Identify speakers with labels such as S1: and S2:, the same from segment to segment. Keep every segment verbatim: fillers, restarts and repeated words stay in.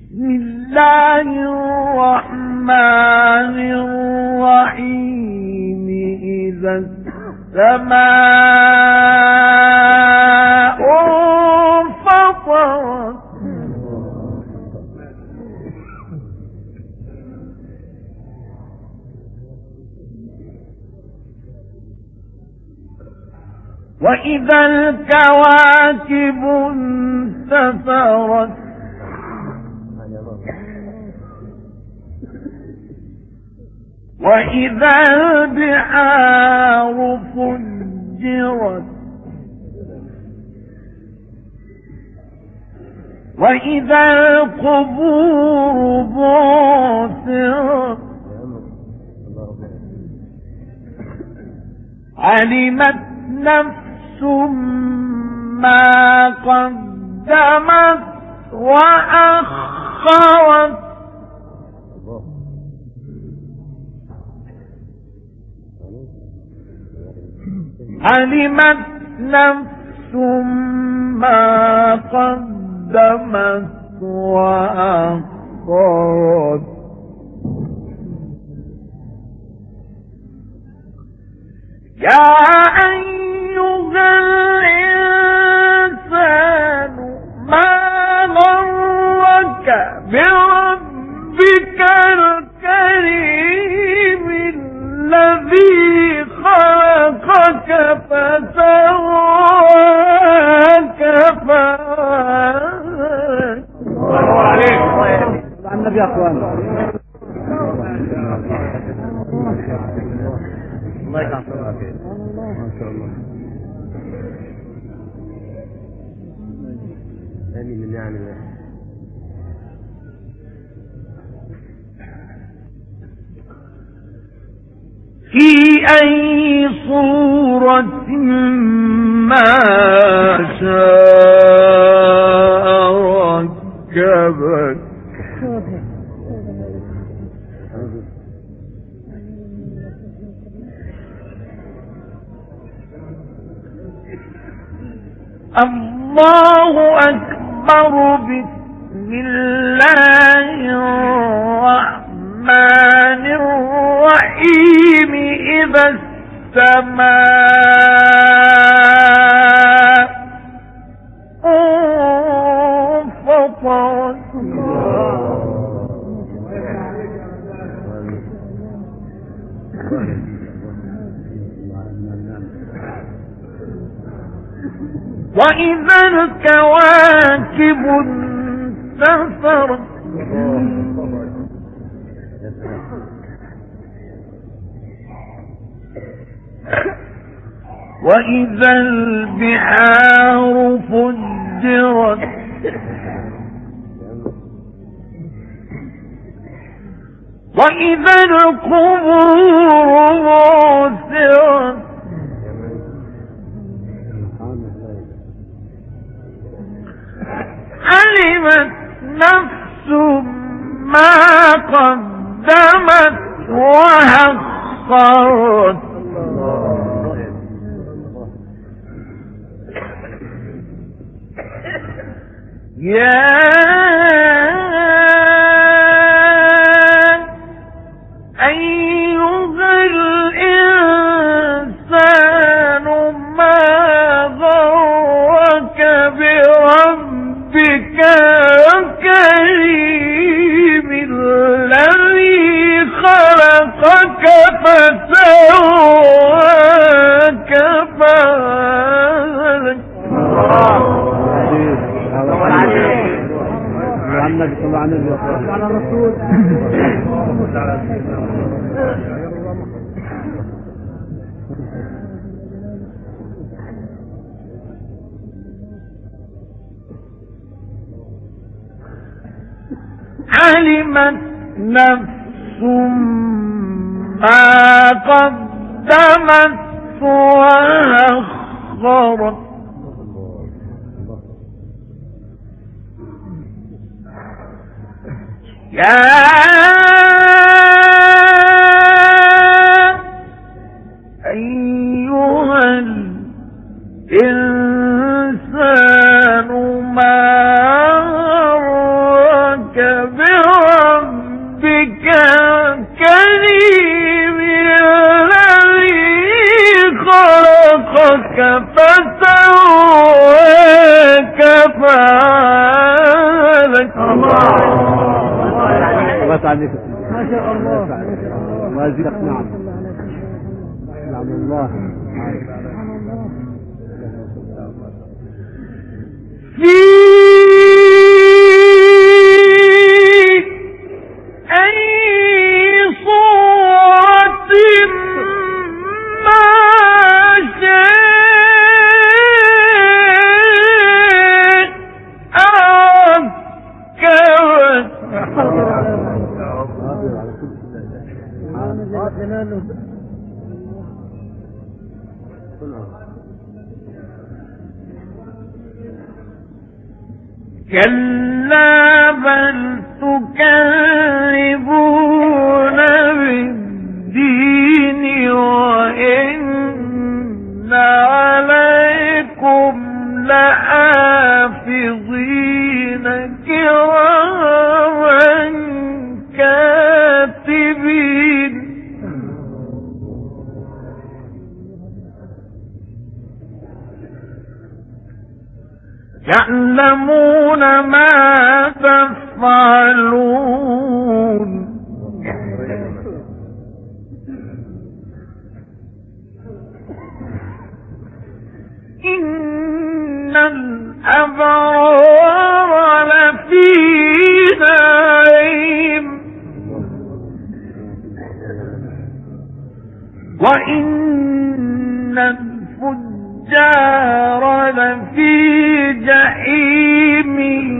S1: بسم الله الرحمن الرحيم إذا السماء انفطرت وإذا الكواكب انتثرت وإذا البحار فجرت وإذا القبور بعثرت علمت نفس ما قدمت وأخرت علمت نفس ما قدمت وأخرت يا أيها الإنسان ما غرك بربك الكريم الذي خلقك فسواك فعدلك. الله عليك عن النبي يا اخوان. الله يكرمك ما شاء الله. امين من نعم الله. في أي صورة ما شاء ركبك الله أكبر. بسم الله الرحمن الرحيم إذا السماء انفطرت وإذا الكواكب انتثرت وإذا البحار فجرت وإذا القبور بعثرت علمت نفس ما قدمت وأخرت يا أيها الإنسان ما غرك بربك الكريم الذي خلقك فسواك فعدلك. النبي صلى الله عليه وسلم على الرسول. علمت نفس ما قدمت وأخرت يا أيها الإنسان ما غرك يفتح عليك.
S2: ما شاء الله ما شاء الله.
S1: الله يجزيك. نعم نعم الله.
S3: في أي صورة ما شاء كلا بل تكذبون بالدين وإن عليكم لحافظين كراما كاتبين يعلمون ما تفعلون إن الأبرار لفي نعيم وإن الفجار لفي جحيم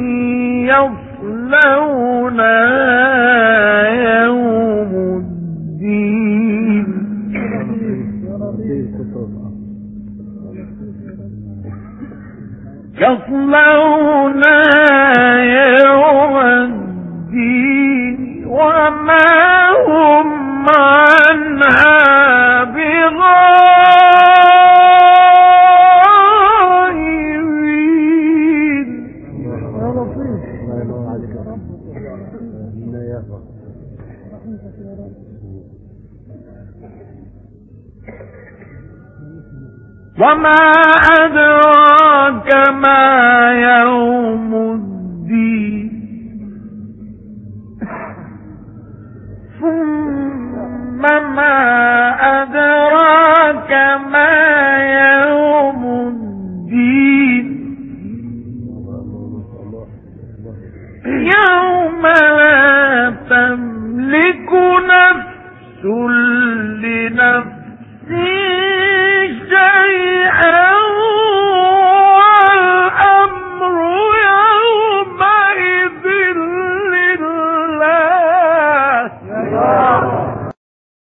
S3: يصلونها يوم الدين يصلونها يوم الدين وما هم عنها بغائبين. وما أدراك ما يوم الدين ثم ما أدراك ما يوم الدين يوم لا تملك نفس لنفس